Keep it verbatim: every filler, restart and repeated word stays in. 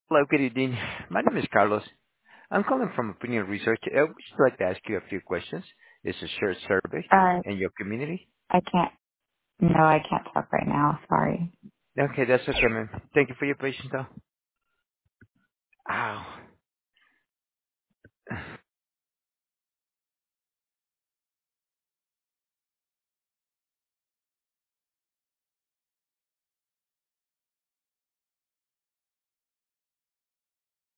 Hello, good evening. My name is Carlos. I'm calling from Opinion Research. I would just like to ask you a few questions. It's a shared survey Uh, in your community. I can't. No, I can't talk right now. Sorry. Okay, that's okay, man. Thank you for your patience, though. Ow.